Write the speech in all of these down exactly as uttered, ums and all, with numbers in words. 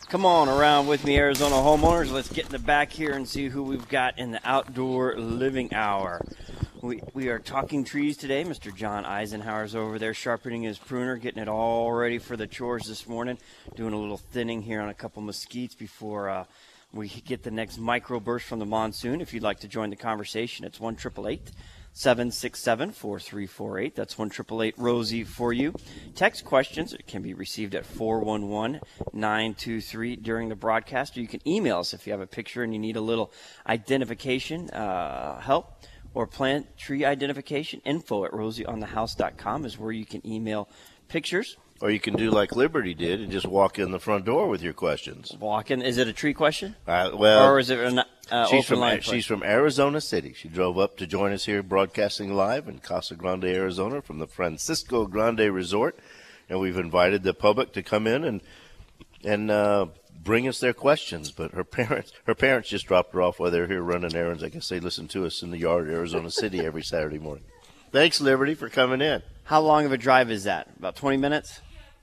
Come on around with me, Arizona homeowners. Let's get in the back here and see who we've got in the outdoor living hour. We we are talking trees today. Mister John Eisenhower's over there sharpening his pruner, getting it all ready for the chores this morning, doing a little thinning here on a couple mesquites before uh, we get the next microburst from the monsoon. If you'd like to join the conversation, it's one eight eight eight, seven six seven, four three four eight. That's one eight eight eight, Rosie for you. Text questions can be received at four one one, nine two three during the broadcast, or you can email us if you have a picture and you need a little identification uh, help or plant tree identification. Info at rosie on the house dot com is where you can email pictures. Or you can do like Liberty did and just walk in the front door with your questions. Walk in. Is it a tree question? Uh, well, or is it an uh, she's open from line she's question? from Arizona City. She drove up to join us here broadcasting live in Casa Grande, Arizona from the Francisco Grande Resort. And we've invited the public to come in and and uh, bring us their questions. But her parents her parents just dropped her off while they're here running errands. I guess they listen to us in the yard at Arizona City every Saturday morning. Thanks, Liberty, for coming in. How long of a drive is that? About twenty minutes?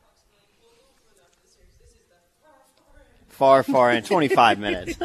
Far, far in, twenty-five minutes.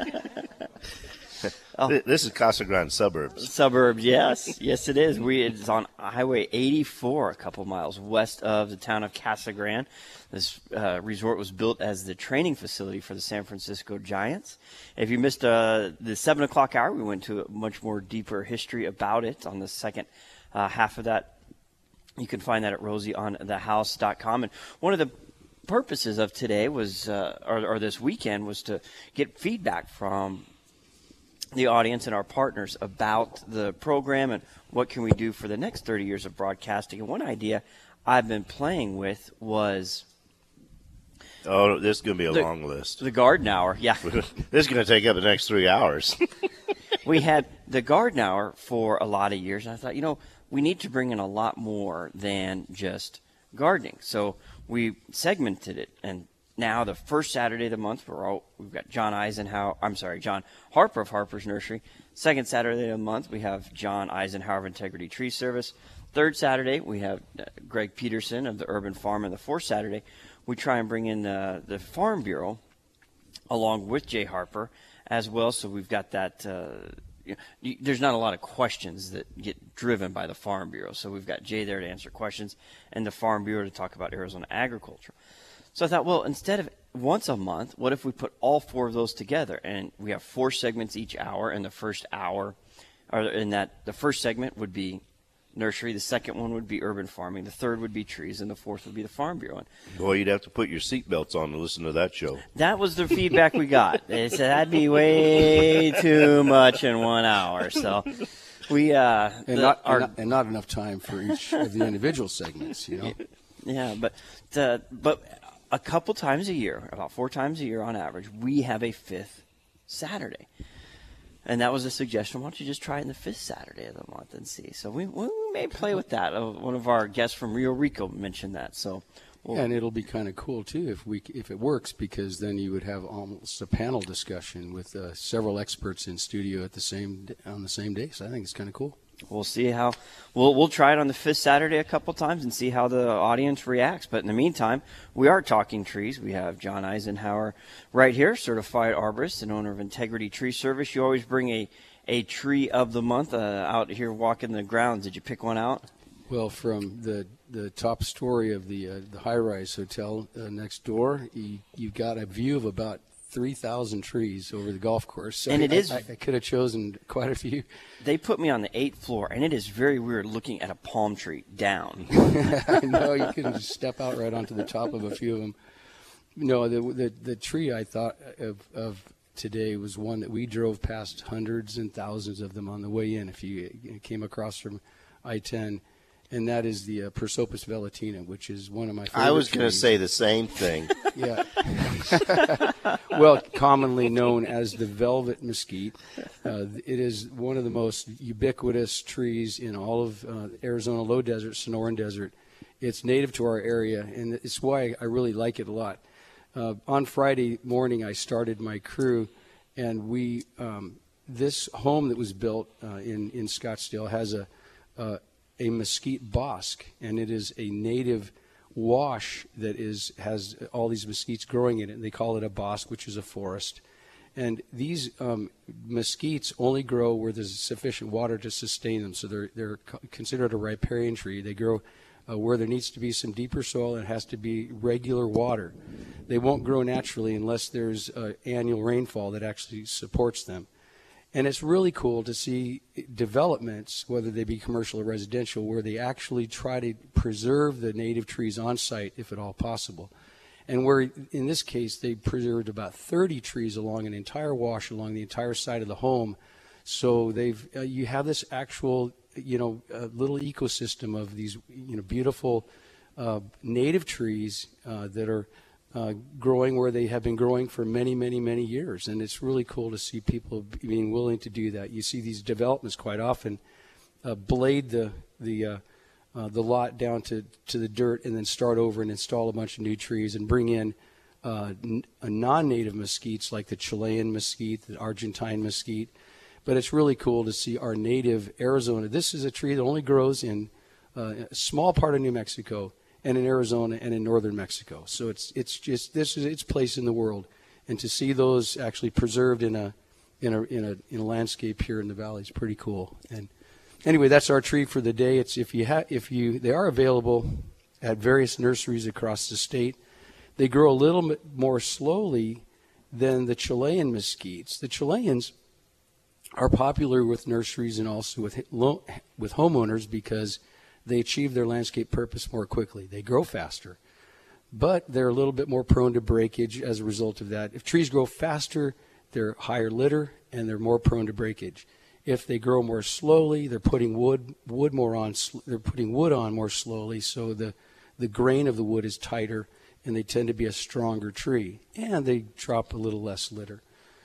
Oh. This is Casa Grande suburbs. Suburbs, yes. Yes, it is. We It's on Highway eighty-four, a couple miles west of the town of Casa Grande. This uh, resort was built as the training facility for the San Francisco Giants. If you missed uh, the seven o'clock hour, we went to a much more deeper history about it on the second uh, half of that. You can find that at rosie on the house dot com. And one of the purposes of today was, uh, or, or this weekend, was to get feedback from the audience and our partners about the program and what can we do for the next thirty years of broadcasting. And one idea I've been playing with was... Oh, this is going to be a the, long list. The Garden Hour, yeah. This is going to take up the next three hours. We had the Garden Hour for a lot of years, and I thought, you know, we need to bring in a lot more than just gardening. So we segmented it, and now the first Saturday of the month, we're all, we've got John Eisenhower, I'm sorry, John Harper of Harper's Nursery. Second Saturday of the month, we have John Eisenhower of Integrity Tree Service. Third Saturday, we have uh, Greg Peterson of the Urban Farm. And the fourth Saturday, we try and bring in uh, the Farm Bureau along with Jay Harper as well. So we've got that. Uh, you know, you, there's not a lot of questions that get driven by the Farm Bureau. So we've got Jay there to answer questions and the Farm Bureau to talk about Arizona agriculture. So I thought, well, instead of once a month, what if we put all four of those together? And we have four segments each hour. And the first hour, or in that, the first segment would be nursery. The second one would be urban farming. The third would be trees. And the fourth would be the Farm Bureau. And Boy, you'd have to put your seatbelts on to listen to that show. that was the feedback we got. They said that'd be way too much in one hour. So we uh, and, the, not, our, and not and not enough time for each of the individual segments. You know. Yeah, but the, but. A couple times a year, about four times a year on average, we have a fifth Saturday. And that was a suggestion. Why don't you just try it in the fifth Saturday of the month and see? So we, we may play with that. Uh, one of our guests from Rio Rico mentioned that. So, we'll, yeah, and it'll be kind of cool, too, if we if it works, because then you would have almost a panel discussion with uh, several experts in studio at the same on the same day. So I think it's kind of cool. We'll see how we'll we'll try it on the fifth Saturday a couple times and see how the audience reacts. But in the meantime, we are talking trees. We have John Eisenhower right here, certified arborist and owner of Integrity Tree Service. You always bring a, a tree of the month uh, out here walking the grounds. Did you pick one out? Well, from the the top story of the uh, the high-rise hotel uh, next door, you you've got a view of about three thousand trees over the golf course. So and it I, is. I, I could have chosen quite a few. They put me on the eighth floor, and it is very weird looking at a palm tree down. I know, you can just step out right onto the top of a few of them. No, the the, the tree I thought of, of today was one that we drove past hundreds and thousands of them on the way in. If you, you came across from I ten. And that is the uh, Prosopis velutina, which is one of my favorite I was going to trees. say the same thing. Yeah. Well, commonly known as the velvet mesquite. Uh, it is one of the most ubiquitous trees in all of uh, Arizona low desert, Sonoran Desert. It's native to our area, and it's why I really like it a lot. Uh, on Friday morning, I started my crew, and we um, this home that was built uh, in, in Scottsdale has a uh, a mesquite bosque, and it is a native wash that is has all these mesquites growing in it. And they call it a bosque, which is a forest. And these um, mesquites only grow where there's sufficient water to sustain them. So they're they're considered a riparian tree. They grow uh, where there needs to be some deeper soil and it has to be regular water. They won't grow naturally unless there's uh, annual rainfall that actually supports them. And it's really cool to see developments, whether they be commercial or residential, where they actually try to preserve the native trees on site if at all possible. And where, in this case, they preserved about thirty trees along an entire wash along the entire side of the home. So they've uh, you have this actual, you know, uh, little ecosystem of these, you know, beautiful uh, native trees uh, that are uh, growing where they have been growing for many, many, many years. And it's really cool to see people being willing to do that. You see these developments quite often uh, blade the the uh, Uh, the lot down to, to the dirt and then start over and install a bunch of new trees and bring in uh, n- a non-native mesquites like the Chilean mesquite, the Argentine mesquite. But it's really cool to see our native Arizona. This is a tree that only grows in uh, a small part of New Mexico and in Arizona and in northern Mexico. So it's it's just this is its place in the world. And to see those actually preserved in a in a in a in a landscape here in the valley is pretty cool. And anyway, that's our tree for the day. It's if you have if you they are available at various nurseries across the state. They grow a little bit more slowly than the Chilean mesquites. The Chileans are popular with nurseries and also with with homeowners because they achieve their landscape purpose more quickly. They grow faster, but they're a little bit more prone to breakage as a result of that. If trees grow faster, they're higher litter and they're more prone to breakage. If they grow more slowly, they're putting wood wood more on. They're putting wood on more slowly, so the the grain of the wood is tighter, and they tend to be a stronger tree, and they drop a little less litter.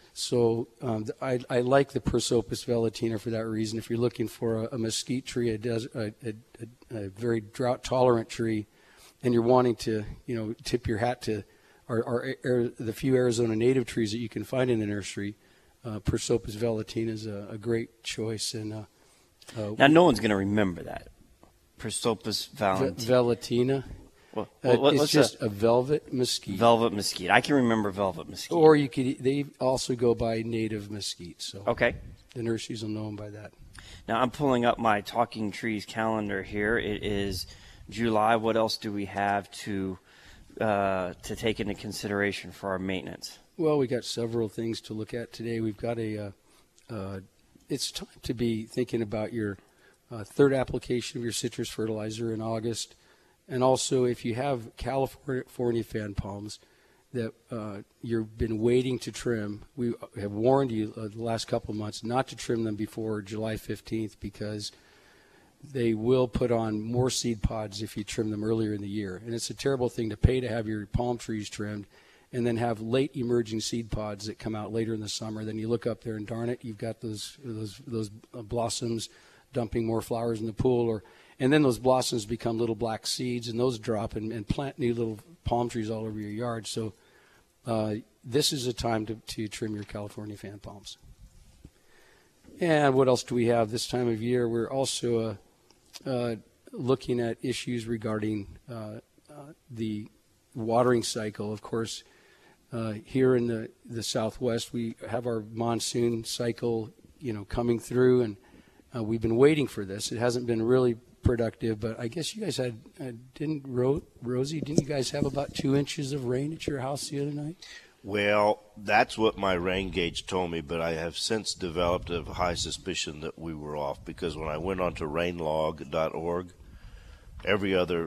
So um, I, I like the Prosopis velutina for that reason. If you're looking for a, a mesquite tree, a, des- a, a, a very drought tolerant tree, and you're wanting to you know tip your hat to our, our, our the few Arizona native trees that you can find in the nursery. Uh, Prosopis velutina is a, a great choice, and uh, uh, now no one's going to remember that Prosopis ve- velutina. velutina. Well, Uh, what- it's what's just a a velvet mesquite. velvet mesquite? I can remember velvet mesquite. Or you could. They also go by native mesquite. So Okay. the nurseries will know them by that. Now I'm pulling up my Talking Trees calendar here. It is July. What else do we have to uh, to take into consideration for our maintenance? Well, we got several things to look at today. We've got a. Uh, uh, it's time to be thinking about your uh, third application of your citrus fertilizer in August, and also if you have California fan palms that uh, you've been waiting to trim, we have warned you uh, the last couple of months not to trim them before July fifteenth because they will put on more seed pods if you trim them earlier in the year. And it's a terrible thing to pay to have your palm trees trimmed and then have late emerging seed pods that come out later in the summer. Then you look up there and darn it, you've got those those those blossoms dumping more flowers in the pool, or and then those blossoms become little black seeds, and those drop and, and plant new little palm trees all over your yard. So uh, this is a time to, to trim your California fan palms. And what else do we have this time of year? We're also uh, uh, looking at issues regarding uh, uh, the watering cycle. Of course, Uh, here in the, the Southwest, we have our monsoon cycle, you know, coming through, and uh, we've been waiting for this. It hasn't been really productive, but I guess you guys had, uh, didn't, Ro- Rosie, didn't you guys have about two inches of rain at your house the other night? Well, that's what my rain gauge told me, but I have since developed a high suspicion that we were off because when I went on to rain log dot org, every other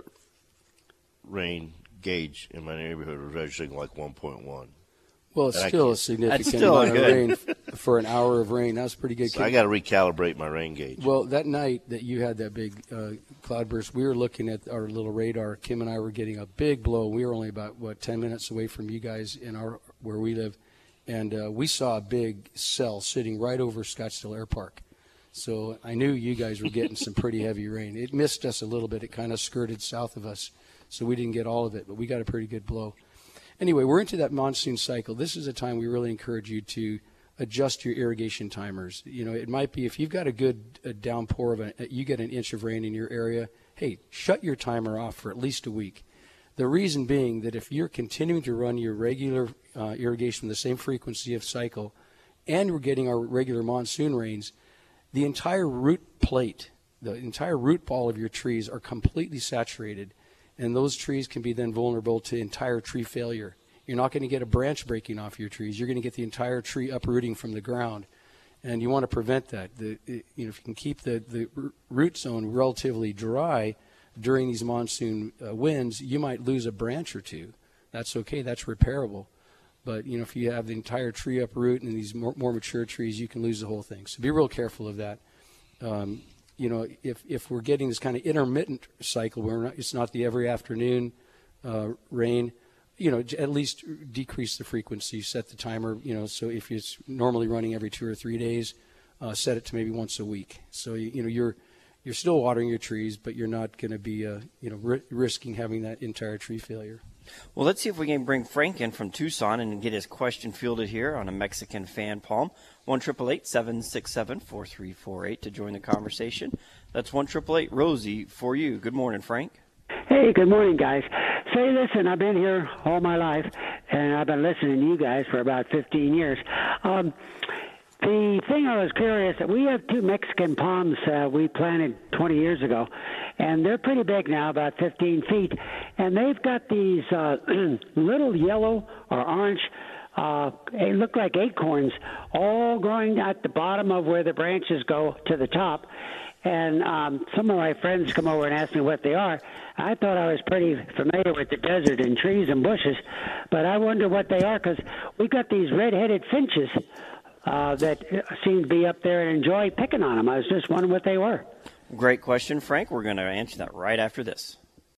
rain gauge in my neighborhood was registering like one point one. Well, it's And I still a can't- significant That's still amount of good. rain f- for an hour of rain. That was pretty good. So I got to recalibrate my rain gauge. Well, that night that you had that big uh, cloudburst, we were looking at our little radar. Kim and I were getting a big blow. We were only about, what, ten minutes away from you guys in our where we live. And uh, we saw a big cell sitting right over Scottsdale Air Park. So I knew you guys were getting some pretty heavy rain. It missed us a little bit. It kind of skirted south of us, so we didn't get all of it, but we got a pretty good blow. Anyway, we're into that monsoon cycle. This is a time we really encourage you to adjust your irrigation timers. You know, it might be if you've got a good a downpour of a, you get an inch of rain in your area, hey, shut your timer off for at least a week. The reason being that if you're continuing to run your regular uh, irrigation with the same frequency of cycle, and we're getting our regular monsoon rains, the entire root plate, the entire root ball of your trees are completely saturated, and those trees can be then vulnerable to entire tree failure. You're not going to get a branch breaking off your trees. You're going to get the entire tree uprooting from the ground, and you want to prevent that. The, it, you know, if you can keep the, the root zone relatively dry during these monsoon uh, winds, you might lose a branch or two. That's okay. That's repairable. But, you know, if you have the entire tree uproot and these more, more mature trees, you can lose the whole thing. So be real careful of that. Um, you know, if, if we're getting this kind of intermittent cycle where we're not, it's not the every afternoon uh, rain, you know, at least decrease the frequency, set the timer, you know, so if it's normally running every two or three days, uh, set it to maybe once a week. So, you, you know, you're you're still watering your trees, but you're not going to be, uh, you know, ri- risking having that entire tree failure. Well, let's see if we can bring Frank in from Tucson and get his question fielded here on a Mexican fan palm. one eight eight eight, seven six seven, four three four eight to join the conversation. That's one eight eight eight, Rosie for you. Good morning, Frank. Hey, good morning, guys. Say, listen, I've been here all my life, and I've been listening to you guys for about fifteen years. Um, the thing I was curious, we have two Mexican palms uh, we planted twenty years ago, and they're pretty big now, about fifteen feet, and they've got these uh, little yellow or orange, uh, they look like acorns, all growing at the bottom of where the branches go to the top. And um, some of my friends come over and ask me what they are. I thought I was pretty familiar with the desert and trees and bushes, but I wonder what they are because we got these red-headed finches uh, that seem to be up there and enjoy picking on them. I was just wondering what they were. Great question, Frank. We're going to answer that right after this.